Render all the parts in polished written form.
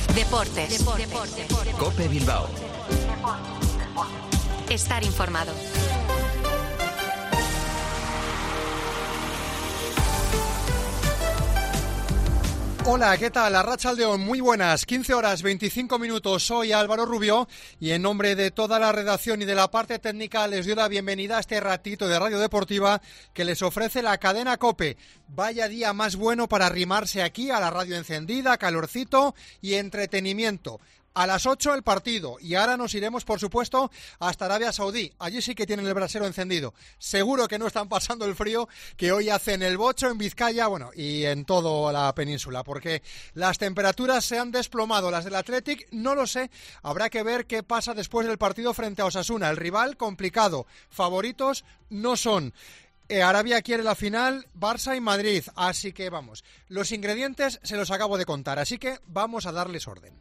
Deportes. COPE Bilbao. Estar informado. Hola, ¿qué tal? Arratsaldeon, muy buenas, 15 horas 25 minutos, soy Álvaro Rubio y en nombre de toda la redacción y de la parte técnica les doy la bienvenida a este ratito de Radio Deportiva que les ofrece la cadena COPE. Vaya día más bueno para arrimarse aquí a la radio encendida, calorcito y entretenimiento. A las 8 el partido y ahora nos iremos, por supuesto, hasta Arabia Saudí. Allí sí que tienen el brasero encendido. Seguro que no están pasando el frío que hoy hace en el Bocho, en Vizcaya, bueno, y en toda la península, porque las temperaturas se han desplomado. Las del Athletic, no lo sé. Habrá que ver qué pasa después del partido frente a Osasuna. El rival complicado. Favoritos no son. Arabia quiere la final, Barça y Madrid. Así que vamos. Los ingredientes se los acabo de contar, así que vamos a darles orden.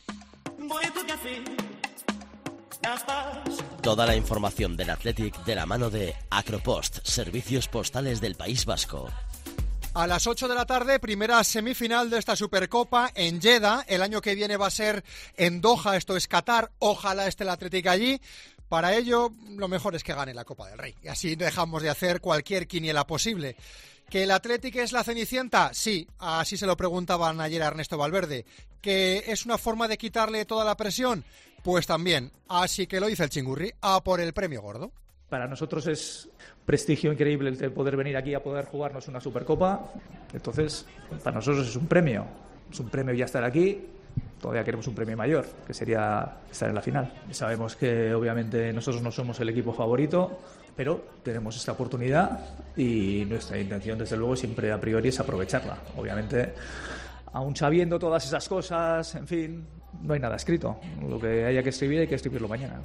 Toda la información del Athletic de la mano de Acropost, servicios postales del País Vasco. A las 8 de la tarde, primera semifinal de esta Supercopa en Jeddah. El año que viene va a ser en Doha, esto es Qatar. Ojalá esté el Athletic allí. Para ello, lo mejor es que gane la Copa del Rey. Y así dejamos de hacer cualquier quiniela posible. ¿Que el Athletic es la Cenicienta? Sí, así se lo preguntaban ayer a Ernesto Valverde. ¿Que es una forma de quitarle toda la presión? Pues también. Así que lo dice el Chingurri, a por el premio gordo. Para nosotros es prestigio increíble el poder venir aquí a poder jugarnos una Supercopa. Entonces, para nosotros es un premio. Es un premio ya estar aquí. Todavía queremos un premio mayor, que sería estar en la final. Sabemos que obviamente nosotros no somos el equipo favorito, pero tenemos esta oportunidad y nuestra intención, desde luego, siempre a priori es aprovecharla. Obviamente, aún sabiendo todas esas cosas, en fin, no hay nada escrito. Lo que haya que escribir hay que escribirlo mañana.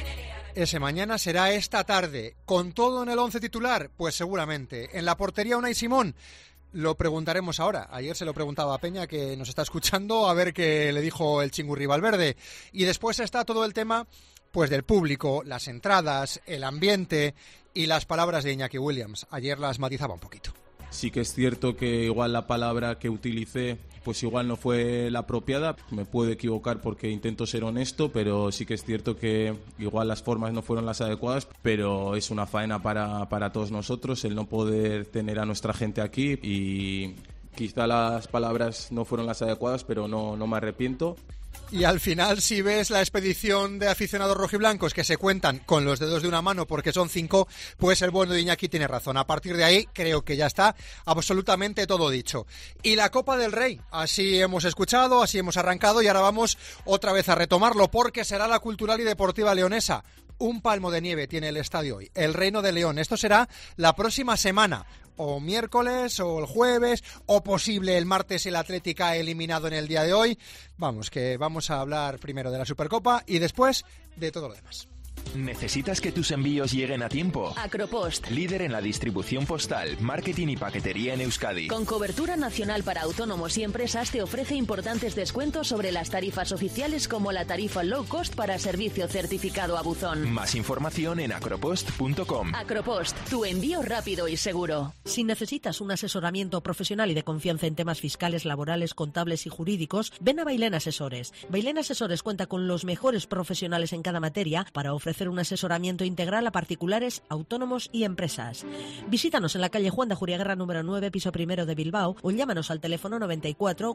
Ese mañana será esta tarde. ¿Con todo en el 11 titular? Pues seguramente. En la portería Unai Simón. Lo preguntaremos ahora. Ayer se lo preguntaba a Peña, que nos está escuchando, a ver qué le dijo el Chingurri Valverde. Y después está todo el tema pues del público, las entradas, el ambiente y las palabras de Iñaki Williams. Ayer las matizaba un poquito. Sí que es cierto que igual la palabra que utilicé pues igual no fue la apropiada. Me puedo equivocar porque intento ser honesto, pero sí que es cierto que igual las formas no fueron las adecuadas, pero es una faena para todos nosotros el no poder tener a nuestra gente aquí y quizá las palabras no fueron las adecuadas, pero no me arrepiento. Y al final, si ves la expedición de aficionados rojiblancos que se cuentan con los dedos de una mano porque son 5, pues el bueno de Iñaki tiene razón. A partir de ahí creo que ya está absolutamente todo dicho. Y la Copa del Rey, así hemos escuchado, así hemos arrancado y ahora vamos otra vez a retomarlo porque será la Cultural y Deportiva Leonesa. Un palmo de nieve tiene el estadio hoy, el Reino de León. Esto será la próxima semana, o miércoles, o el jueves, o posible el martes el Athletic ha eliminado en el día de hoy. Vamos, que vamos a hablar primero de la Supercopa y después de todo lo demás. ¿Necesitas que tus envíos lleguen a tiempo? Acropost. Líder en la distribución postal, marketing y paquetería en Euskadi. Con cobertura nacional para autónomos y empresas te ofrece importantes descuentos sobre las tarifas oficiales como la tarifa low cost para servicio certificado a buzón. Más información en acropost.com. Acropost, tu envío rápido y seguro. Si necesitas un asesoramiento profesional y de confianza en temas fiscales, laborales, contables y jurídicos, ven a Bailén Asesores. Bailén Asesores cuenta con los mejores profesionales en cada materia para ofrecer un asesoramiento integral a particulares, autónomos y empresas. Visítanos en la calle Juan de Ajuriaguerra número 9, piso primero de Bilbao, o llámanos al teléfono 94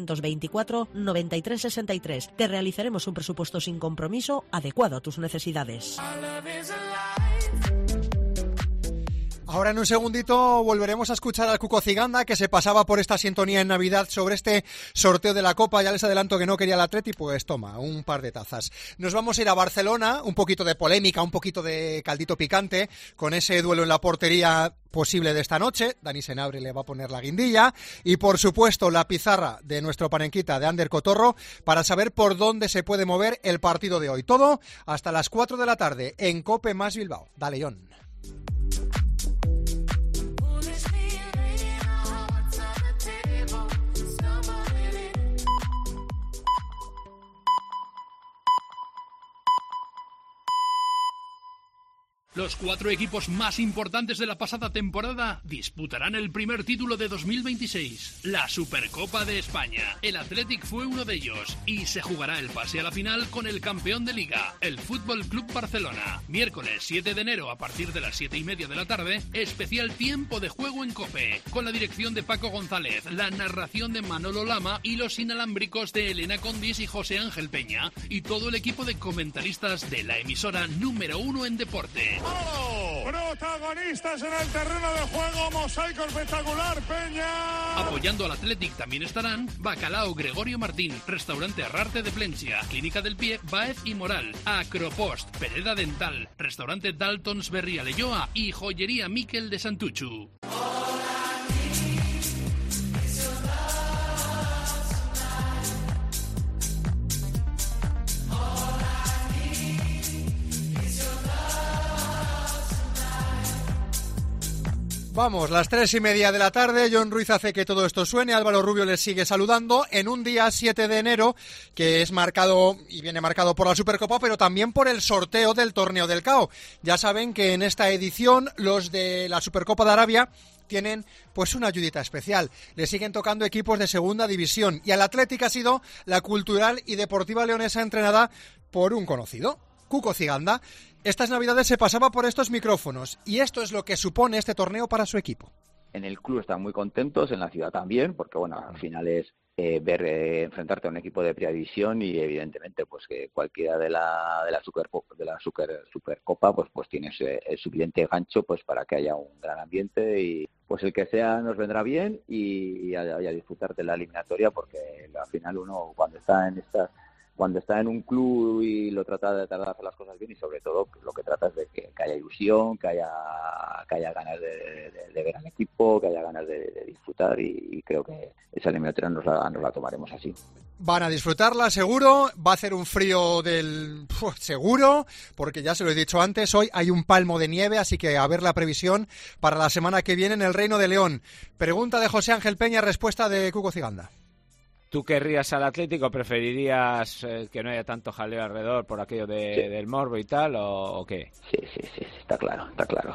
424 93 63. Te realizaremos un presupuesto sin compromiso adecuado a tus necesidades. Ahora en un segundito volveremos a escuchar al Cuco Ciganda, que se pasaba por esta sintonía en Navidad sobre este sorteo de la Copa. Ya les adelanto que no quería el Atleti, pues toma, un par de tazas. Nos vamos a ir a Barcelona, un poquito de polémica, un poquito de caldito picante, con ese duelo en la portería posible de esta noche. Dani Senabre le va a poner la guindilla y, por supuesto, la pizarra de nuestro panenquita de Ander Cotorro para saber por dónde se puede mover el partido de hoy. Todo hasta las 4 de la tarde en COPE más Bilbao. Dale, John. Los 4 equipos más importantes de la pasada temporada disputarán el primer título de 2026, la Supercopa de España. El Athletic fue uno de ellos y se jugará el pase a la final con el campeón de Liga, el Fútbol Club Barcelona. Miércoles 7 de enero a partir de las 7:30 de la tarde, especial tiempo de juego en COPE, con la dirección de Paco González, la narración de Manolo Lama y los inalámbricos de Elena Condis y José Ángel Peña, y todo el equipo de comentaristas de la emisora número 1 en deporte. ¡Oh! Protagonistas en el terreno de juego, mosaico espectacular, Peña. Apoyando al Athletic también estarán Bacalao Gregorio Martín, Restaurante Arrarte de Plencia, Clínica del Pie Baez y Moral, Acropost, Pereda Dental, Restaurante Daltons Berria Leyoa y Joyería Miquel de Santuchu. Vamos, las 3:30 de la tarde, John Ruiz hace que todo esto suene, Álvaro Rubio les sigue saludando en un día 7 de enero que es marcado y viene marcado por la Supercopa, pero también por el sorteo del Torneo del CAO. Ya saben que en esta edición los de la Supercopa de Arabia tienen pues una ayudita especial. Le siguen tocando equipos de segunda división y al Athletic ha sido la Cultural y Deportiva Leonesa entrenada por un conocido, Cuco Ciganda. Estas navidades se pasaba por estos micrófonos y esto es lo que supone este torneo para su equipo. En el club están muy contentos, en la ciudad también, porque bueno, al final es enfrentarte a un equipo de primera división y evidentemente pues que cualquiera de la Supercopa pues tienes el suficiente gancho pues para que haya un gran ambiente y pues el que sea nos vendrá bien y a disfrutar de la eliminatoria, porque al final uno cuando está en un club y lo trata de hacer las cosas bien y sobre todo lo que trata es de que haya ilusión, que haya ganas de ver al equipo, que haya ganas de disfrutar y creo que esa eliminatoria nos la tomaremos así. Van a disfrutarla, seguro. Va a hacer un frío seguro, porque ya se lo he dicho antes, hoy hay un palmo de nieve, así que a ver la previsión para la semana que viene en el Reino de León. Pregunta de José Ángel Peña, respuesta de Cuco Ciganda. ¿Tú querrías al Atlético? ¿Preferirías que no haya tanto jaleo alrededor por aquello del morbo y tal, o qué? Sí, está claro. Está claro.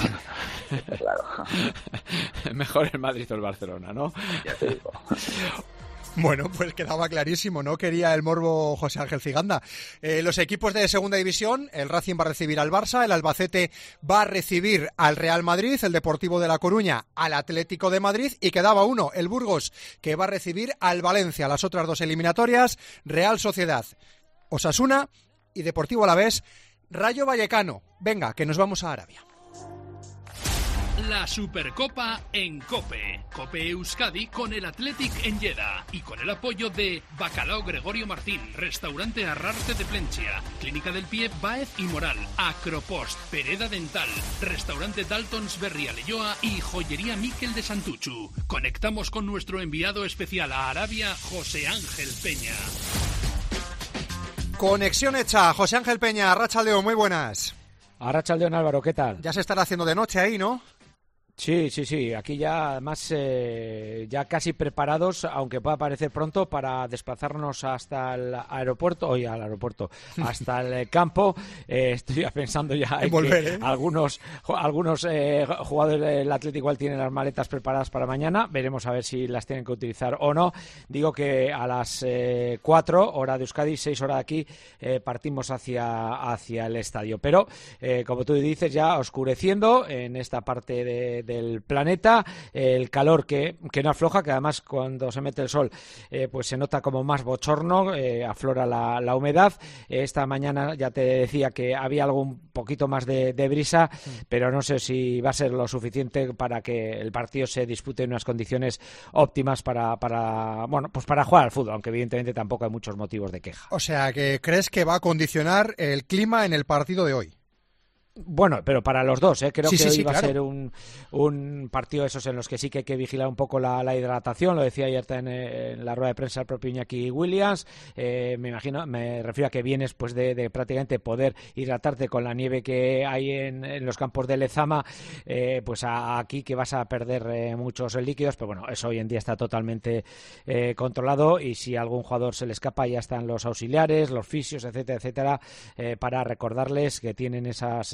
Mejor el Madrid o el Barcelona, ¿no? Ya te digo. Bueno, pues quedaba clarísimo, no quería el morbo José Ángel Ciganda. Los equipos de segunda división, el Racing va a recibir al Barça, el Albacete va a recibir al Real Madrid, el Deportivo de La Coruña al Atlético de Madrid y quedaba uno, el Burgos, que va a recibir al Valencia. Las otras dos eliminatorias, Real Sociedad, Osasuna y Deportivo Alavés, Rayo Vallecano. Venga, que nos vamos a Arabia. La Supercopa en COPE. COPE Euskadi con el Athletic en Lleida y con el apoyo de Bacalao Gregorio Martín, Restaurante Arrarte de Plencia, Clínica del Pie Baez y Moral, Acropost, Pereda Dental, Restaurante Daltons Berria Leyoa y Joyería Miquel de Santuchu. Conectamos con nuestro enviado especial a Arabia, José Ángel Peña. Conexión hecha. José Ángel Peña, Arratsaldeon, muy buenas. Arratsaldeon, Álvaro, ¿qué tal? Ya se estará haciendo de noche ahí, ¿no? Sí, aquí ya además ya casi preparados, aunque pueda parecer pronto, para desplazarnos hasta el aeropuerto, hasta el campo. Estoy ya pensando ya en que algunos jugadores del Atlético igual tienen las maletas preparadas para mañana, veremos a ver si las tienen que utilizar o no. Digo que a las 4 hora de Euskadi, 6 horas de aquí, partimos hacia el estadio, pero como tú dices, ya oscureciendo en esta parte del planeta, el calor que no afloja, que además cuando se mete el sol pues se nota como más bochorno, aflora la humedad. Esta mañana ya te decía que había algún poquito más de brisa, pero no sé si va a ser lo suficiente para que el partido se dispute en unas condiciones óptimas para jugar al fútbol, aunque evidentemente tampoco hay muchos motivos de queja. O sea, que ¿crees que va a condicionar el clima en el partido de hoy? Bueno, pero para los dos, creo que hoy va a claro. ser un partido de esos en los que sí que hay que vigilar un poco la hidratación. Lo decía ayer en la rueda de prensa el propio Iñaki Williams. Me refiero a que vienes pues de prácticamente poder hidratarte con la nieve que hay en los campos de Lezama, pues aquí que vas a perder muchos líquidos, pero bueno, eso hoy en día está totalmente controlado, y si a algún jugador se le escapa ya están los auxiliares, los fisios, etcétera, para recordarles que tienen esas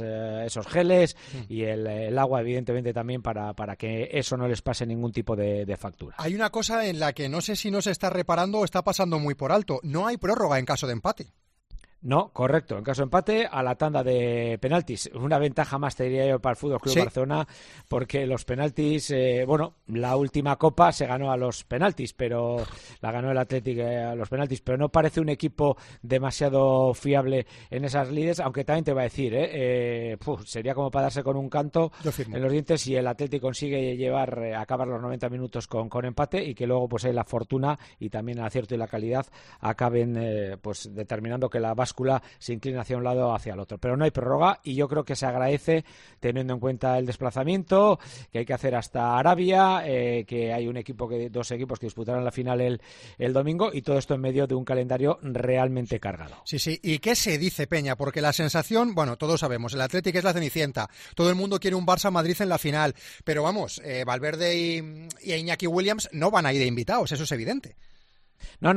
esos geles y el agua, evidentemente, también para que eso no les pase ningún tipo de factura. Hay una cosa en la que no sé si no se está reparando o está pasando muy por alto. No hay prórroga en caso de empate. No, correcto. En caso de empate, a la tanda de penaltis. Una ventaja más, te diría yo, para el Fútbol Club Barcelona, porque los penaltis, la última Copa se ganó a los penaltis, pero la ganó el Athletic a los penaltis, pero no parece un equipo demasiado fiable en esas lides, aunque también te va a decir, sería como para darse con un canto en los dientes si el Athletic consigue acabar los 90 minutos con empate y que luego pues la fortuna y también el acierto y la calidad acaben determinando que la báscula se inclina hacia un lado o hacia el otro, pero no hay prórroga y yo creo que se agradece teniendo en cuenta el desplazamiento que hay que hacer hasta Arabia, que hay dos equipos que disputarán la final el domingo y todo esto en medio de un calendario realmente cargado. Sí, ¿y qué se dice, Peña? Porque la sensación, bueno, todos sabemos, el Athletic es la cenicienta, todo el mundo quiere un Barça-Madrid en la final, pero vamos, Valverde y Iñaki Williams no van a ir de invitados, eso es evidente. No.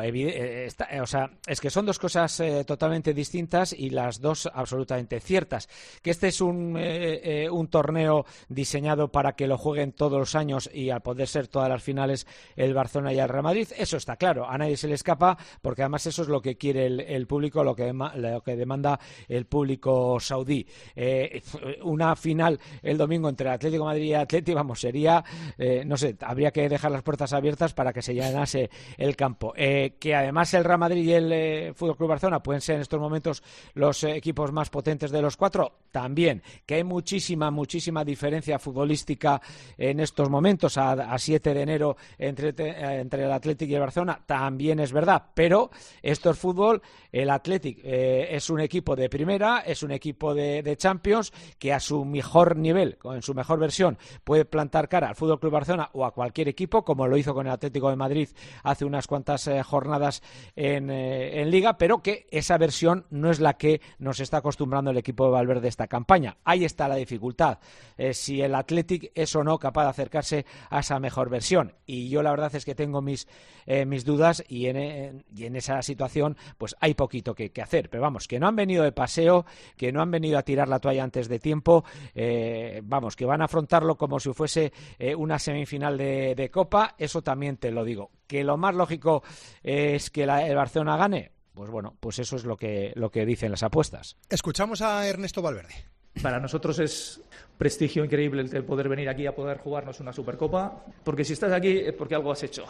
Es que son dos cosas totalmente distintas y las dos absolutamente ciertas. Que este es un torneo diseñado para que lo jueguen todos los años y al poder ser todas las finales el Barcelona y el Real Madrid, eso está claro. A nadie se le escapa porque además eso es lo que quiere el público, lo que demanda el público saudí. Una final el domingo entre Atlético de Madrid y Athletic, sería, habría que dejar las puertas abiertas para que se llenase el campo. Que además el Real Madrid y el Fútbol Club Barcelona pueden ser en estos momentos los equipos más potentes de los cuatro, también. Que hay muchísima diferencia futbolística en estos momentos a 7 de enero entre el Athletic y el Barcelona, también es verdad, pero esto es fútbol. El Athletic es un equipo de primera, es un equipo de Champions que a su mejor nivel, en su mejor versión, puede plantar cara al Fútbol Club Barcelona o a cualquier equipo, como lo hizo con el Atlético de Madrid hace unas cuantas jornadas en Liga, pero que esa versión no es la que nos está acostumbrando el equipo de Valverde esta campaña. Ahí está la dificultad, si el Athletic es o no capaz de acercarse a esa mejor versión, y yo la verdad es que tengo mis dudas y en esa situación pues hay poquito que hacer, pero vamos, que no han venido de paseo, que no han venido a tirar la toalla antes de tiempo, que van a afrontarlo como si fuese una semifinal de Copa, eso también te lo digo. Que lo más lógico es que el Barcelona gane, pues eso es lo que dicen las apuestas. Escuchamos a Ernesto Valverde. Para nosotros es prestigio increíble el poder venir aquí a poder jugarnos una Supercopa, porque si estás aquí es porque algo has hecho.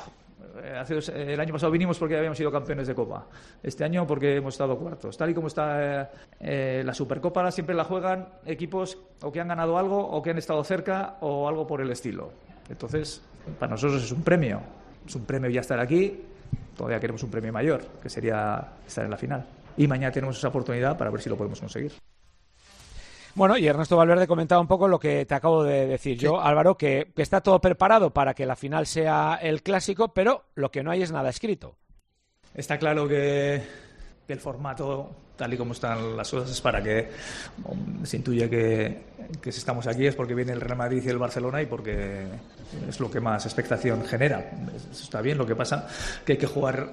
El año pasado vinimos porque habíamos sido campeones de Copa. Este año porque hemos estado cuartos. Tal y como está la Supercopa, siempre la juegan equipos o que han ganado algo o que han estado cerca o algo por el estilo. Entonces, para nosotros es un premio. Es un premio ya estar aquí. Todavía queremos un premio mayor, que sería estar en la final. Y mañana tenemos esa oportunidad para ver si lo podemos conseguir. Bueno, y Ernesto Valverde comentaba un poco lo que te acabo de decir yo, Álvaro, que está todo preparado para que la final sea el clásico, pero lo que no hay es nada escrito. Está claro que el formato, tal y como están las cosas, es para que se intuye que si estamos aquí es porque viene el Real Madrid y el Barcelona y porque es lo que más expectación genera. Eso está bien, lo que pasa que hay que jugar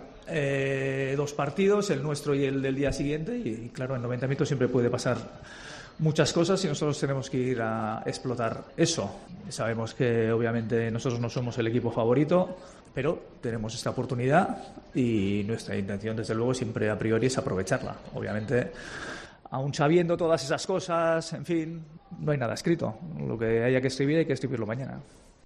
2 partidos, el nuestro y el del día siguiente, y claro, en 90 minutos siempre puede pasar muchas cosas y nosotros tenemos que ir a explotar eso. Sabemos que obviamente nosotros no somos el equipo favorito, pero tenemos esta oportunidad y nuestra intención desde luego siempre a priori es aprovecharla. Obviamente, aún sabiendo todas esas cosas, en fin, no hay nada escrito. Lo que haya que escribir hay que escribirlo mañana.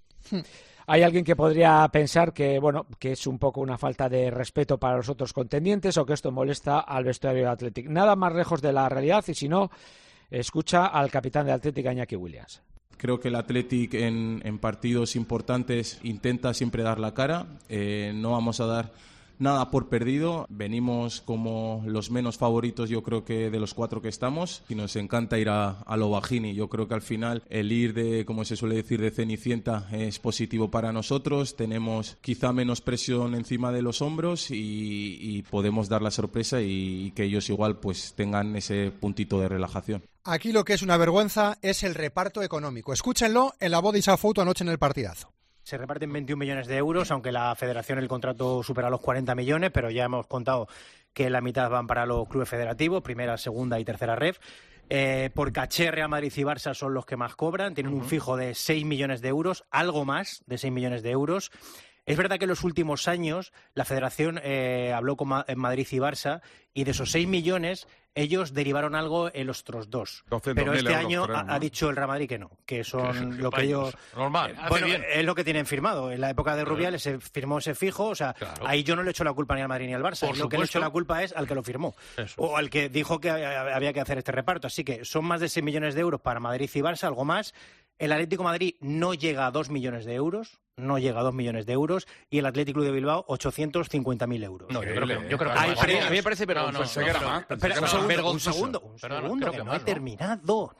Hay alguien que podría pensar que es un poco una falta de respeto para los otros contendientes o que esto molesta al vestuario de Athletic. Nada más lejos de la realidad, y si no, escucha al capitán de Athletic, Iñaki Williams. Creo que el Athletic en partidos importantes intenta siempre dar la cara. No vamos a dar nada por perdido. Venimos como los menos favoritos, yo creo que de los 4 que estamos, y nos encanta ir a lo bajini. Yo creo que al final el ir de, como se suele decir, de cenicienta es positivo para nosotros. Tenemos quizá menos presión encima de los hombros y podemos dar la sorpresa y que ellos igual pues tengan ese puntito de relajación. Aquí lo que es una vergüenza es el reparto económico. Escúchenlo en la voz de Isa Fouto anoche en el partidazo. Se reparten 21 millones de euros, aunque la federación, el contrato supera los 40 millones, pero ya hemos contado que la mitad van para los clubes federativos, primera, segunda y tercera ref. Por caché, Real Madrid y Barça son los que más cobran, tienen un fijo de 6 millones de euros, algo más de 6 millones de euros. Es verdad que en los últimos años la Federación habló con Madrid y Barça y de esos 6 millones ellos derivaron algo en los otros 2. Pero este año ha dicho el Real Madrid que no, que son lo que ellos... Normal, bueno, es lo que tienen firmado. En la época de Rubiales se firmó ese fijo, o sea, ahí yo no le echo la culpa ni al Madrid ni al Barça. Lo que le echo la culpa es al que lo firmó. O al que dijo que había que hacer este reparto. Así que son más de 6 millones de euros para Madrid y Barça, algo más. El Atlético de Madrid no llega a 2 millones de euros. No llega a 2 millones de euros y el Athletic Club de Bilbao 850.000 euros. No, yo creo que a mí me parece vergonzoso. Un segundo, que no he terminado.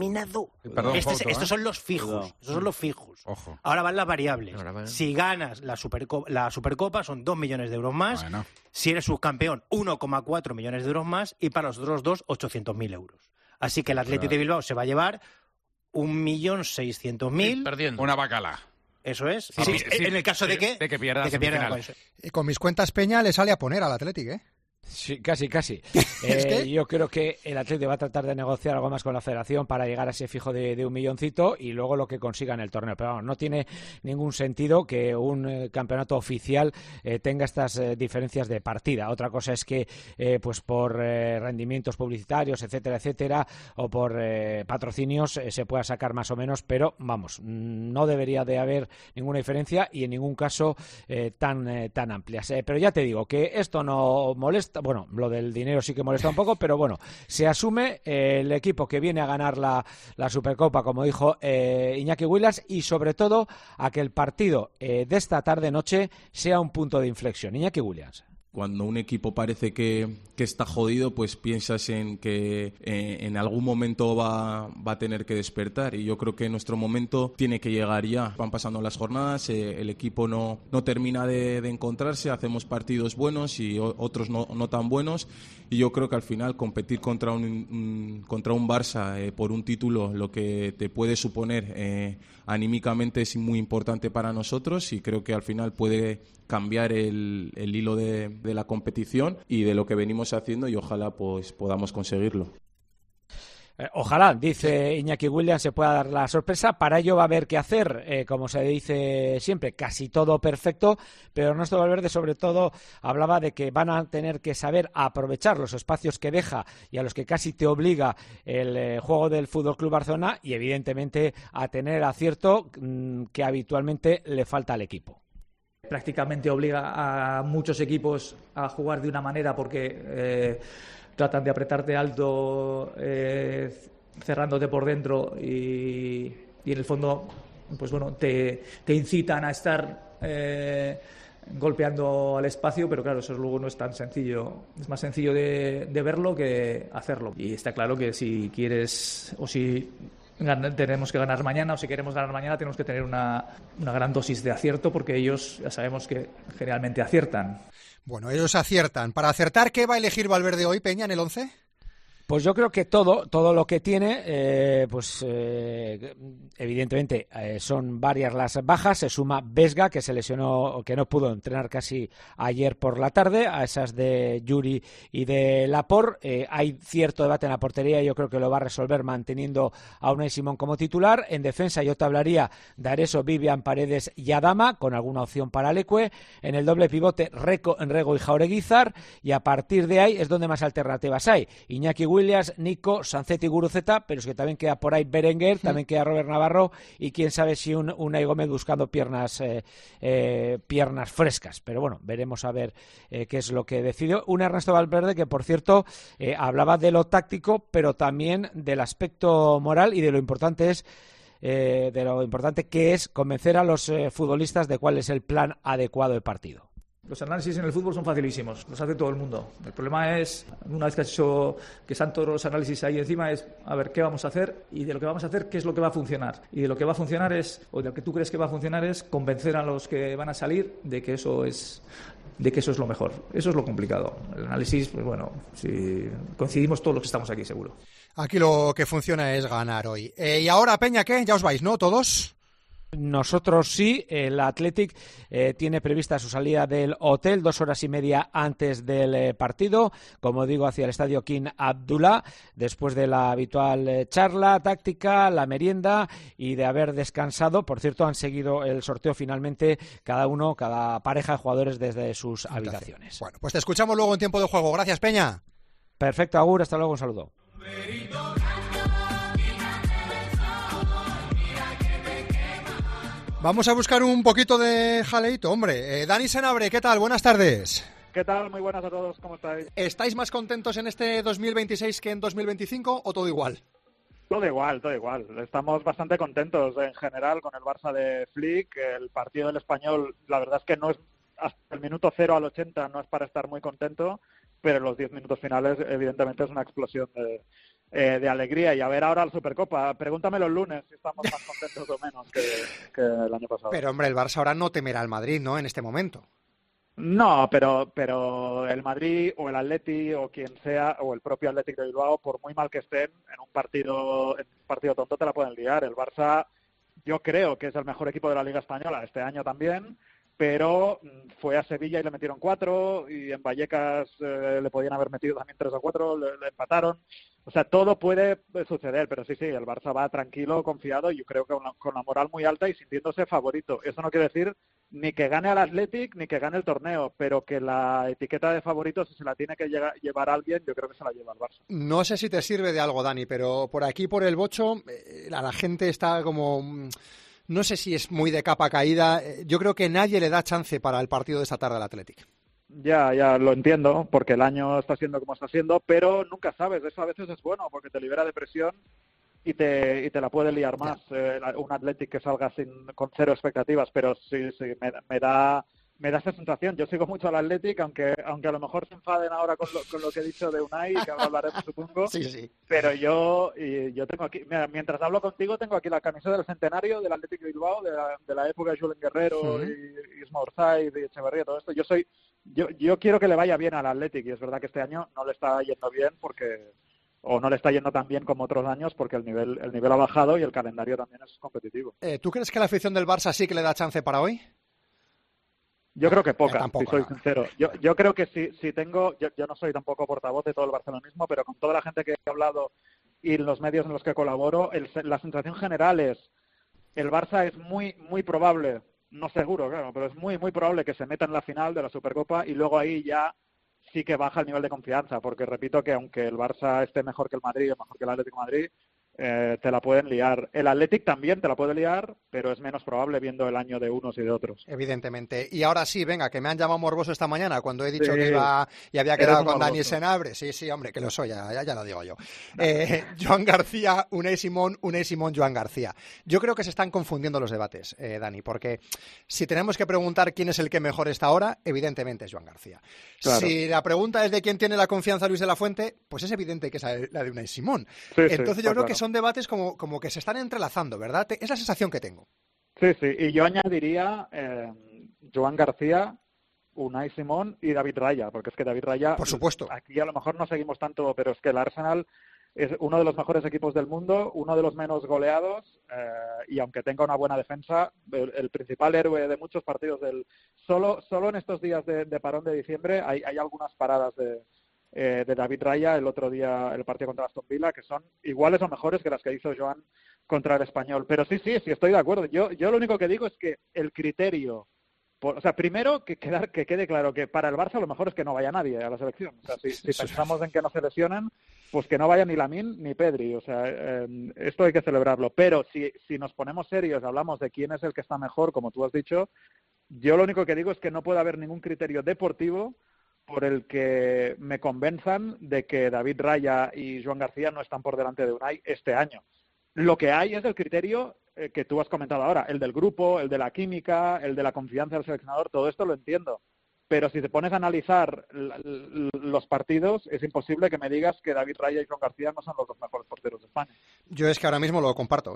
Estos son los fijos. Estos son los fijos. Ojo. Ahora van las variables. Si ganas la Supercopa son 2 millones de euros más. Bueno. Si eres subcampeón, 1,4 millones de euros más. Y para los otros 2, 800.000 euros. Así que el Athletic de Bilbao se va a llevar 1.600.000. Perdiendo. Una bacala. Eso es. Sí, en el caso de que pierda la semifinal. Con mis cuentas, Peña le sale a poner al Athletic, ¿eh? Sí, casi. ¿Es que? Yo creo que el Atlético va a tratar de negociar algo más con la Federación para llegar a ese fijo de 1 milloncito y luego lo que consiga en el torneo. Pero vamos, no tiene ningún sentido que un campeonato oficial tenga estas diferencias de partida. Otra cosa es que pues por rendimientos publicitarios, etcétera, o por patrocinios se pueda sacar más o menos, pero vamos, no debería de haber ninguna diferencia y en ningún caso tan amplias. Pero ya te digo que esto no molesta. Bueno, lo del dinero sí que molesta un poco, pero bueno, se asume el equipo que viene a ganar la Supercopa, como dijo Iñaki Williams, y sobre todo a que el partido de esta tarde-noche sea un punto de inflexión. Iñaki Williams. Cuando un equipo parece que está jodido, pues piensas en que en algún momento va a tener que despertar, y yo creo que nuestro momento tiene que llegar ya. Van pasando las jornadas, el equipo no termina de encontrarse, hacemos partidos buenos y otros no tan buenos, y yo creo que al final competir contra un Barça por un título, lo que te puede suponer anímicamente es muy importante para nosotros, y creo que al final puede cambiar el hilo de la competición y de lo que venimos haciendo, y ojalá pues podamos conseguirlo. Ojalá, dice Iñaki Williams, se pueda dar la sorpresa. Para ello va a haber que hacer, como se dice siempre, casi todo perfecto, pero Ernesto Valverde sobre todo hablaba de que van a tener que saber aprovechar los espacios que deja y a los que casi te obliga el juego del Fútbol Club Barcelona, y evidentemente a tener acierto que habitualmente le falta al equipo. Prácticamente obliga a muchos equipos a jugar de una manera porque tratan de apretarte alto, cerrándote por dentro y en el fondo pues bueno, te incitan a estar golpeando al espacio, pero claro, eso luego no es tan sencillo. Es más sencillo de verlo que hacerlo. Y está claro que si quieres o si tenemos que ganar mañana, o si queremos ganar mañana tenemos que tener una gran dosis de acierto, porque ellos ya sabemos que generalmente aciertan. Bueno, ellos aciertan. Para acertar, ¿qué va a elegir Valverde hoy, Peña, en el 11? Pues yo creo que todo lo que tiene, evidentemente son varias las bajas. Se suma Vesga, que se lesionó, que no pudo entrenar casi ayer por la tarde, a esas de Yuri y de Laporte. Hay cierto debate en la portería, y yo creo que lo va a resolver manteniendo a Unai Simón como titular. En defensa yo te hablaría de Areso, Vivian, Paredes y Adama, con alguna opción para Leque. En el doble pivote, Rego y Jaureguizar, y a partir de ahí es donde más alternativas hay. Iñaki Williams, Nico, Sancet y Guruceta, pero es que también queda por ahí Berenguer, también queda Robert Navarro, y quién sabe si un Unai Gómez buscando piernas frescas. Pero bueno, veremos a ver qué es lo que decidió. Un Ernesto Valverde que, por cierto, hablaba de lo táctico, pero también del aspecto moral y de lo importante que es convencer a los futbolistas de cuál es el plan adecuado de partido. Los análisis en el fútbol son facilísimos, los hace todo el mundo. El problema es, una vez que has hecho, que están todos los análisis ahí encima, es a ver qué vamos a hacer, y de lo que vamos a hacer, qué es lo que va a funcionar. Y de lo que va a funcionar o de lo que tú crees que va a funcionar es convencer a los que van a salir de que eso es lo mejor. Eso es lo complicado. El análisis, pues bueno, si coincidimos todos los que estamos aquí, seguro. Aquí lo que funciona es ganar hoy. Y ahora, Peña, ¿qué? Ya os vais, ¿no? ¿Todos? Nosotros sí, el Athletic tiene prevista su salida del hotel 2 horas y media antes del partido, como digo, hacia el estadio King Abdullah, después de la habitual charla táctica, la merienda y de haber descansado. Por cierto, han seguido el sorteo finalmente cada pareja de jugadores desde sus habitaciones. Bueno, pues te escuchamos luego en tiempo de juego. Gracias, Peña. Perfecto, Agur, hasta luego, un saludo. Vamos a buscar un poquito de jaleito, hombre. Dani Senabre, ¿qué tal? Buenas tardes. ¿Qué tal? Muy buenas a todos, ¿cómo estáis? ¿Estáis más contentos en este 2026 que en 2025 o todo igual? Todo igual. Estamos bastante contentos en general con el Barça de Flick. El partido del Español, la verdad es que no es hasta el minuto 0 al 80, no es para estar muy contento, pero en los 10 minutos finales evidentemente es una explosión de alegría. Y a ver ahora la Supercopa, pregúntame los lunes si estamos más contentos o menos que el año pasado. Pero hombre, el Barça ahora no temerá al Madrid, ¿no?, en este momento. No, pero el Madrid o el Atleti o quien sea, o el propio Athletic de Bilbao, por muy mal que estén, en un partido tonto te la pueden liar. El Barça yo creo que es el mejor equipo de la Liga Española este año también, pero fue a Sevilla y le metieron 4, y en Vallecas le podían haber metido también 3 o 4, le empataron. O sea, todo puede suceder, pero sí, el Barça va tranquilo, confiado, y yo creo que con la moral muy alta y sintiéndose favorito. Eso no quiere decir ni que gane al Athletic ni que gane el torneo, pero que la etiqueta de favorito, si se la tiene que llevar alguien, yo creo que se la lleva el Barça. No sé si te sirve de algo, Dani, pero por aquí, por el Bocho, la gente está como... No sé si es muy de capa caída. Yo creo que nadie le da chance para el partido de esta tarde al Athletic. Ya lo entiendo, porque el año está siendo como está siendo, pero nunca sabes. Eso a veces es bueno, porque te libera de presión y te la puede liar más. Un Athletic que salga con 0 expectativas, pero sí, me da esa sensación. Yo sigo mucho al Athletic, aunque a lo mejor se enfaden ahora con lo que he dicho de Unai, que ahora hablaremos, supongo. Sí. Pero yo tengo aquí, mira, mientras hablo contigo, tengo aquí la camiseta del centenario del Athletic de Bilbao, de la época de Julen Guerrero y Isma Orzaiz y Echeverría, todo esto. Yo quiero que le vaya bien al Athletic, y es verdad que este año no le está yendo bien o no le está yendo tan bien como otros años, porque el nivel ha bajado y el calendario también es competitivo. ¿Tú crees que la afición del Barça sí que le da chance para hoy? Yo creo que poca, tampoco, si soy sincero. Yo creo que si tengo... Yo no soy tampoco portavoz de todo el barcelonismo, pero con toda la gente que he hablado y los medios en los que colaboro, la sensación general es: el Barça es muy, muy probable, no seguro, claro, pero es muy, muy probable que se meta en la final de la Supercopa, y luego ahí ya sí que baja el nivel de confianza, porque repito que aunque el Barça esté mejor que el Madrid o mejor que el Atlético de Madrid, te la pueden liar. El Athletic también te la puede liar, pero es menos probable viendo el año de unos y de otros. Evidentemente. Y ahora sí, venga, que me han llamado morboso esta mañana cuando he dicho que iba y había quedado con Dani Senabre. Sí, hombre, que lo soy, ya lo digo yo. Joan García, Unai Simón, Joan García. Yo creo que se están confundiendo los debates, Dani, porque si tenemos que preguntar quién es el que mejor está ahora, evidentemente es Joan García. Claro. Si la pregunta es de quién tiene la confianza Luis de la Fuente, pues es evidente que es la de Unai Simón. Entonces yo creo que son debates como que se están entrelazando, ¿verdad? Es la sensación que tengo. Sí, y yo añadiría Joan García, Unai Simón y David Raya, porque es que David Raya... Por supuesto. Aquí a lo mejor no seguimos tanto, pero es que el Arsenal es uno de los mejores equipos del mundo, uno de los menos goleados, y aunque tenga una buena defensa, el principal héroe de muchos partidos solo en estos días de parón de diciembre hay algunas paradas de David Raya el otro día, el partido contra Aston Villa, que son iguales o mejores que las que hizo Joan contra el Español. Pero sí, estoy de acuerdo. Yo lo único que digo es que el criterio... primero, que quede claro que para el Barça lo mejor es que no vaya nadie a la selección. O sea, si pensamos en que no se lesionen, pues que no vaya ni Lamine ni Pedri. O sea, esto hay que celebrarlo. Pero si nos ponemos serios, hablamos de quién es el que está mejor, como tú has dicho, yo lo único que digo es que no puede haber ningún criterio deportivo por el que me convenzan de que David Raya y Joan García no están por delante de Unai este año. Lo que hay es el criterio que tú has comentado ahora, el del grupo, el de la química, el de la confianza del seleccionador, todo esto lo entiendo. Pero si te pones a analizar los partidos, es imposible que me digas que David Raya y Joan García no son los dos mejores porteros de España. Yo es que ahora mismo lo comparto,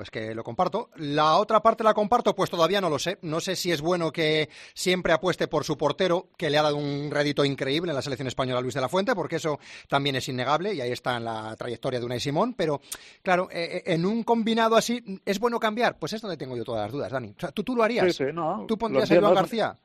La otra parte la comparto, pues todavía no lo sé. No sé si es bueno que siempre apueste por su portero, que le ha dado un rédito increíble en la selección española a Luis de la Fuente, porque eso también es innegable y ahí está en la trayectoria de Unai Simón. Pero, claro, en un combinado así, ¿es bueno cambiar? Pues es donde tengo yo todas las dudas, Dani. O sea, ¿tú lo harías? Sí, no. ¿Tú pondrías a Joan García?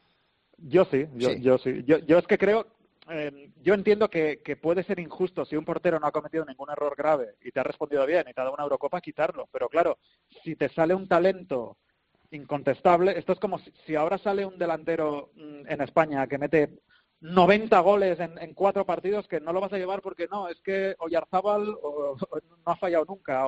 Yo sí. Yo es que creo, yo entiendo que puede ser injusto si un portero no ha cometido ningún error grave y te ha respondido bien y te ha dado una Eurocopa, quitarlo. Pero claro, si te sale un talento incontestable, esto es como si ahora sale un delantero en España que mete 90 goles en 4 partidos, que no lo vas a llevar porque no, es que Oyarzábal no ha fallado nunca,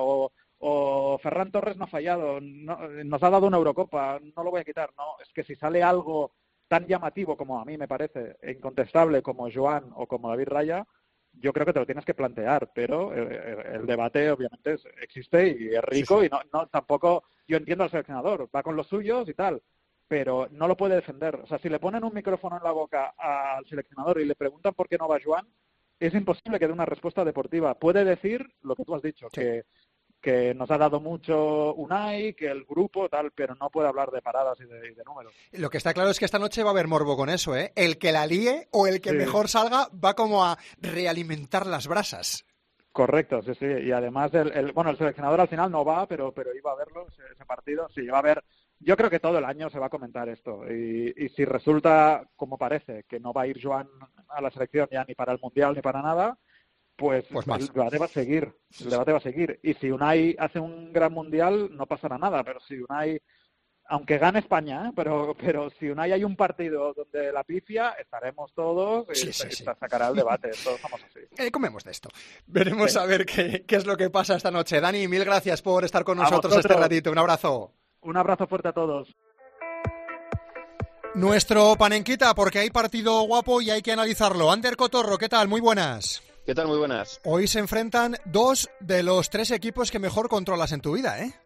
o Ferran Torres no ha fallado, nos ha dado una Eurocopa, no lo voy a quitar. No, es que si sale algo tan llamativo como a mí me parece, e incontestable como Joan o como David Raya, yo creo que te lo tienes que plantear, pero el debate obviamente existe y es rico. Sí. Y no tampoco, yo entiendo al seleccionador, va con los suyos y tal, pero no lo puede defender. O sea, si le ponen un micrófono en la boca al seleccionador y le preguntan por qué no va Joan, es imposible que dé una respuesta deportiva. Puede decir lo que tú has dicho, sí, que nos ha dado mucho Unai, que el grupo, tal, pero no puede hablar de paradas y de números. Lo que está claro es que esta noche va a haber morbo con eso, ¿eh? El que la líe o el que mejor salga va como a realimentar las brasas. Correcto, sí. Y además, el seleccionador al final no va, pero iba a verlo, ese partido. Sí, va a ver. Yo creo que todo el año se va a comentar esto. Y si resulta, como parece, que no va a ir Joan a la selección ya ni para el Mundial ni para nada, pues el debate va a seguir. El debate va a seguir. Y si Unai hace un gran Mundial, no pasará nada. Pero si Unai, aunque gane España, pero si Unai hay un partido donde la pifia, estaremos todos y sacará el debate. Todos somos así. Comemos de esto. Veremos a ver qué es lo que pasa esta noche. Dani, mil gracias por estar con nosotros este ratito. Un abrazo. Un abrazo fuerte a todos. Nuestro panenquita, porque hay partido guapo y hay que analizarlo. Ander Cotorro, ¿qué tal? Muy buenas. ¿Qué tal? Muy buenas. Hoy se enfrentan 2 de los 3 equipos que mejor controlas en tu vida, ¿eh?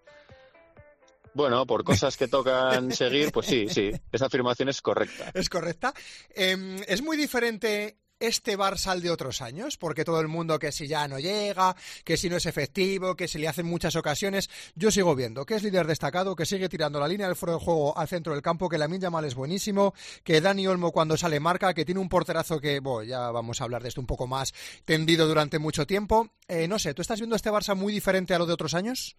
Bueno, por cosas que tocan seguir, pues sí, esa afirmación es correcta. ¿Es correcta? ¿Es muy diferente este Barça al de otros años? Porque todo el mundo que si ya no llega, que si no es efectivo, que se le hacen muchas ocasiones. Yo sigo viendo que es líder destacado, que sigue tirando la línea del juego al centro del campo, que Lamine Yamal es buenísimo, que Dani Olmo cuando sale marca, que tiene un porterazo que, ya vamos a hablar de esto un poco más, tendido durante mucho tiempo. No sé, ¿tú estás viendo este Barça muy diferente a lo de otros años?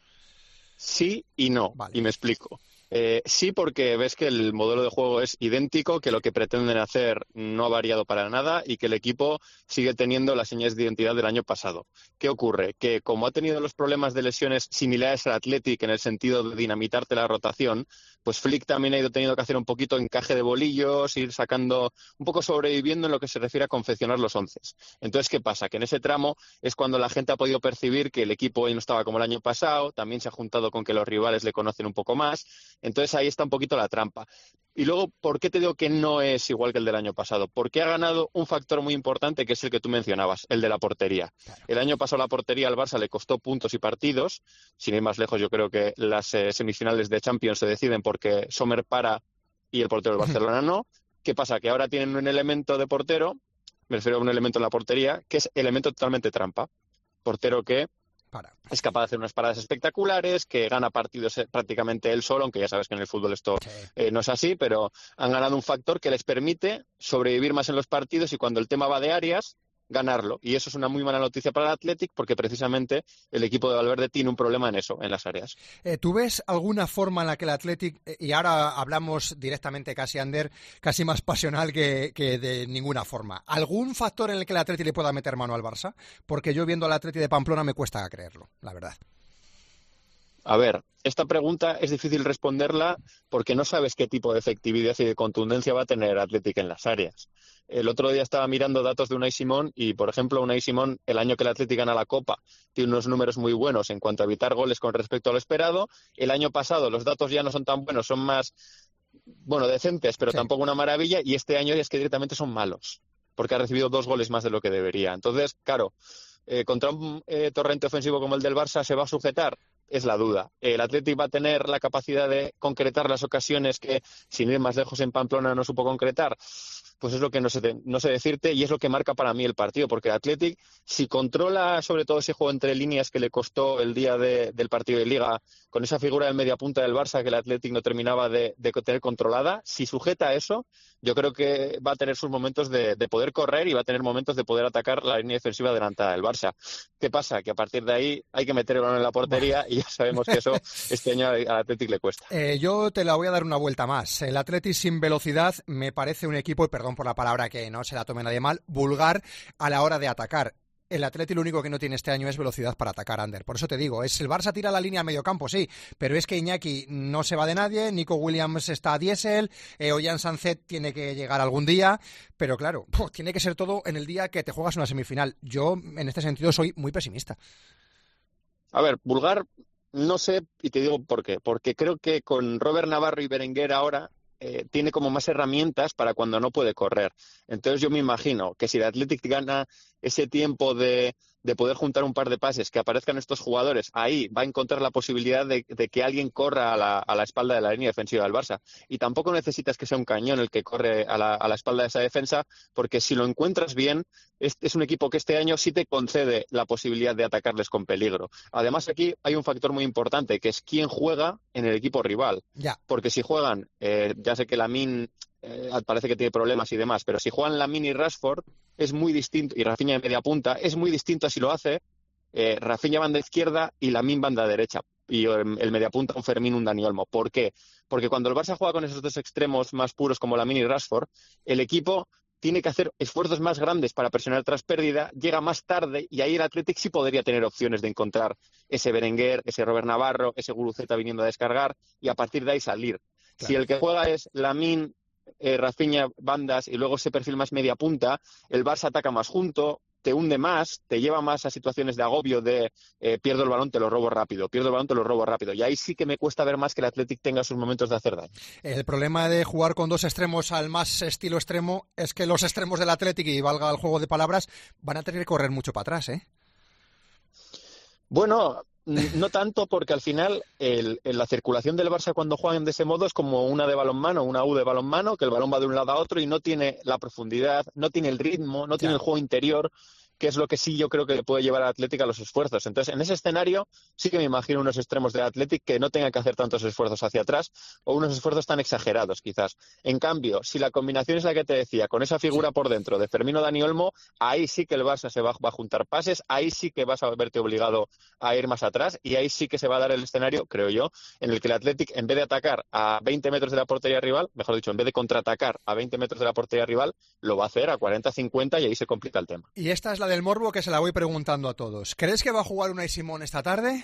Sí y no, vale. Y me explico. Sí, porque ves que el modelo de juego es idéntico, que lo que pretenden hacer no ha variado para nada y que el equipo sigue teniendo las señas de identidad del año pasado. ¿Qué ocurre? Que como ha tenido los problemas de lesiones similares al Athletic en el sentido de dinamitarte la rotación, pues Flick también ha ido teniendo que hacer un poquito encaje de bolillos, ir sacando, un poco sobreviviendo en lo que se refiere a confeccionar los onces. Entonces, ¿qué pasa? Que en ese tramo es cuando la gente ha podido percibir que el equipo hoy no estaba como el año pasado, también se ha juntado con que los rivales le conocen un poco más. Entonces ahí está un poquito la trampa. Y luego, ¿por qué te digo que no es igual que el del año pasado? Porque ha ganado un factor muy importante, que es el que tú mencionabas, el de la portería. Claro. El año pasado la portería al Barça le costó puntos y partidos. Sin ir más lejos, yo creo que las semifinales de Champions se deciden porque Sommer para y el portero del Barcelona no. ¿Qué pasa? Que ahora tienen un elemento de portero, me refiero a un elemento en la portería, que es elemento totalmente trampa. Portero que es capaz de hacer unas paradas espectaculares, que gana partidos prácticamente él solo, aunque ya sabes que en el fútbol esto no es así, pero han ganado un factor que les permite sobrevivir más en los partidos y cuando el tema va de áreas, ganarlo. Y eso es una muy mala noticia para el Athletic porque precisamente el equipo de Valverde tiene un problema en eso, en las áreas. ¿Tú ves alguna forma en la que el Athletic, y ahora hablamos directamente casi, Ander, casi más pasional que de ninguna forma, algún factor en el que el Athletic le pueda meter mano al Barça? Porque yo viendo al Athletic de Pamplona me cuesta creerlo, la verdad. A ver, esta pregunta es difícil responderla porque no sabes qué tipo de efectividad y de contundencia va a tener el Athletic en las áreas. El otro día estaba mirando datos de Unai Simón y, por ejemplo, Unai Simón, el año que el Athletic gana la Copa, tiene unos números muy buenos en cuanto a evitar goles con respecto a lo esperado. El año pasado los datos ya no son tan buenos, son más, decentes, pero tampoco una maravilla. Y este año es que directamente son malos, porque ha recibido 2 goles más de lo que debería. Entonces, claro, contra un torrente ofensivo como el del Barça, ¿se va a sujetar? Es la duda. El Athletic va a tener la capacidad de concretar las ocasiones que, sin ir más lejos, en Pamplona no supo concretar. pues es lo que no sé decirte y es lo que marca para mí el partido, porque el Athletic, si controla sobre todo ese juego entre líneas que le costó el día del partido de Liga, con esa figura del mediapunta del Barça que el Athletic no terminaba de tener controlada, si sujeta eso, yo creo que va a tener sus momentos de poder correr y va a tener momentos de poder atacar la línea defensiva adelantada del Barça. ¿Qué pasa? Que a partir de ahí hay que meter el balón en la portería y ya sabemos que eso este año al Athletic le cuesta. Yo te la voy a dar una vuelta más. El Athletic sin velocidad me parece un equipo, y perdón por la palabra que no se la tome nadie mal, vulgar a la hora de atacar. El Atleti lo único que no tiene este año es velocidad para atacar, Ander. Por eso te digo, el Barça tira la línea a medio campo, sí, pero es que Iñaki no se va de nadie, Nico Williams está a diésel, Ollán Sancet tiene que llegar algún día, pero claro, tiene que ser todo en el día que te juegas una semifinal. Yo, en este sentido, soy muy pesimista. A ver, vulgar, no sé, y te digo por qué. Porque creo que con Robert Navarro y Berenguer ahora tiene como más herramientas para cuando no puede correr. Entonces yo me imagino que si el Athletic gana ese tiempo de poder juntar un par de pases, que aparezcan estos jugadores, ahí va a encontrar la posibilidad de que alguien corra a la espalda de la línea defensiva del Barça. Y tampoco necesitas que sea un cañón el que corre a la espalda de esa defensa, porque si lo encuentras bien, es un equipo que este año sí te concede la posibilidad de atacarles con peligro. Además, aquí hay un factor muy importante, que es quién juega en el equipo rival. Ya. Porque si juegan, ya sé que Lamine parece que tiene problemas y demás, pero si juegan Lamine y Rashford, es muy distinto, y Rafinha de media punta, es muy distinto si lo hace Rafinha banda izquierda y Lamine banda derecha, y el mediapunta un Fermín, un Dani Olmo. ¿Por qué? Porque cuando el Barça juega con esos dos extremos más puros como Lamine y Rashford, el equipo tiene que hacer esfuerzos más grandes para presionar tras pérdida, llega más tarde y ahí el Athletic sí podría tener opciones de encontrar ese Berenguer, ese Robert Navarro, ese Guruceta viniendo a descargar y a partir de ahí salir. Claro. Si el que juega es Lamine, Rafinha, bandas y luego ese perfil más media punta, el Barça ataca más junto, te hunde más, te lleva más a situaciones de agobio de pierdo el balón, te lo robo rápido, pierdo el balón, te lo robo rápido. Y ahí sí que me cuesta ver más que el Athletic tenga sus momentos de hacer daño. El problema de jugar con dos extremos al más estilo extremo es que los extremos del Athletic, y valga el juego de palabras, van a tener que correr mucho para atrás, ¿eh? Bueno, no tanto, porque al final la circulación del Barça cuando juegan de ese modo es como una de balonmano, una U de balonmano, que el balón va de un lado a otro y no tiene la profundidad, no tiene el ritmo, no tiene el juego interior, que es lo que sí yo creo que le puede llevar al Athletic a los esfuerzos. Entonces, en ese escenario sí que me imagino unos extremos del Athletic que no tengan que hacer tantos esfuerzos hacia atrás o unos esfuerzos tan exagerados, quizás. En cambio, si la combinación es la que te decía, con esa figura por dentro de Fermín Dani Olmo, ahí sí que el Barça se va a juntar pases, ahí sí que vas a verte obligado a ir más atrás y ahí sí que se va a dar el escenario, creo yo, en el que el Athletic, en vez de atacar a 20 metros de la portería rival, mejor dicho, en vez de contraatacar a 20 metros de la portería rival, lo va a hacer a 40-50 y ahí se complica el tema. Y esta es la del morbo que se la voy preguntando a todos. ¿Crees que va a jugar Unai Simón esta tarde?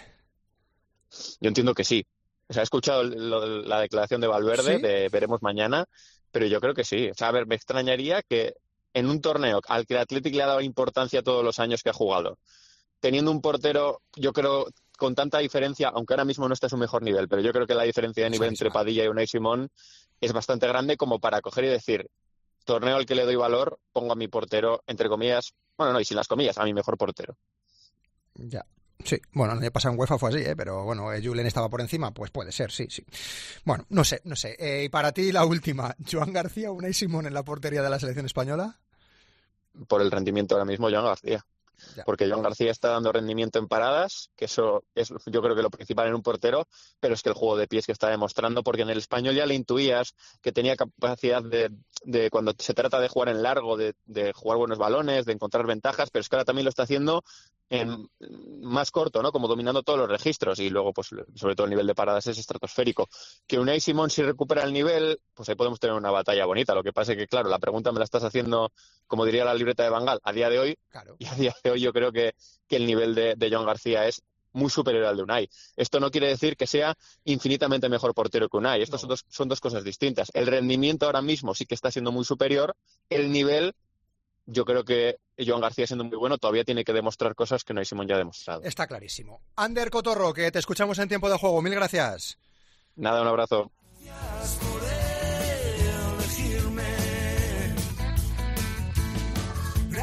Yo entiendo que sí. O sea, he escuchado la declaración de Valverde, ¿sí?, de veremos mañana, pero yo creo que sí. O sea, a ver, me extrañaría que en un torneo al que el Athletic le ha dado importancia todos los años que ha jugado, teniendo un portero, yo creo, con tanta diferencia, aunque ahora mismo no está a su mejor nivel, pero yo creo que la diferencia de nivel entre Padilla y Unai Simón es bastante grande como para coger y decir, torneo al que le doy valor, pongo a mi portero, entre comillas, bueno, no, y sin las comillas, a mi mejor portero. Ya. Sí, bueno, el año pasado en UEFA fue así, pero bueno, Julen estaba por encima, pues puede ser, sí. Bueno, no sé. Y para ti la última, ¿Joan García o Unai Simón en la portería de la selección española? Por el rendimiento ahora mismo, Joan García. Ya. Porque Joan García está dando rendimiento en paradas, que eso es yo creo que lo principal en un portero, pero es que el juego de pies que está demostrando, porque en el Español ya le intuías que tenía capacidad de cuando se trata de jugar en largo, de jugar buenos balones, de encontrar ventajas, pero es que ahora también lo está haciendo en más corto, ¿no? Como dominando todos los registros y luego, pues sobre todo el nivel de paradas es estratosférico. Que Unai Simón si recupera el nivel, pues ahí podemos tener una batalla bonita. Lo que pasa es que, claro, la pregunta me la estás haciendo, como diría la libreta de Van Gaal, a día de hoy, claro. Y a día de hoy yo creo que el nivel de Joan García es muy superior al de Unai. Esto no quiere decir que sea infinitamente mejor portero que Unai. Estos son dos cosas distintas. El rendimiento ahora mismo sí que está siendo muy superior. El nivel, yo creo que Joan García, siendo muy bueno, todavía tiene que demostrar cosas que Unai Simón ya ha demostrado. Está clarísimo. Ander Cotorro, que te escuchamos en tiempo de juego. Mil gracias. Nada, un abrazo.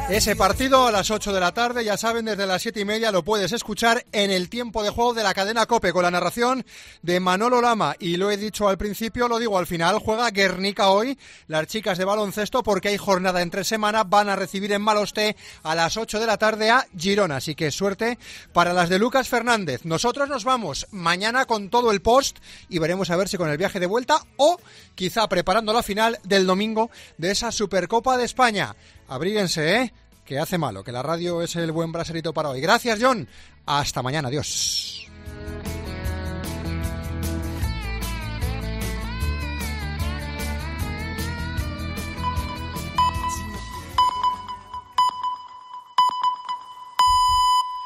Ese partido a las 8 de la tarde, ya saben, desde las 7:30 lo puedes escuchar en el tiempo de juego de la cadena COPE con la narración de Manolo Lama. Y lo he dicho al principio, lo digo al final, juega Guernica hoy, las chicas de baloncesto, porque hay jornada entre semana, van a recibir en Malosté a las 8 de la tarde a Girona. Así que suerte para las de Lucas Fernández. Nosotros nos vamos mañana con todo el post y veremos a ver si con el viaje de vuelta o quizá preparando la final del domingo de esa Supercopa de España. Abríguense, que hace malo, que la radio es el buen braserito para hoy. Gracias, John. Hasta mañana. Adiós.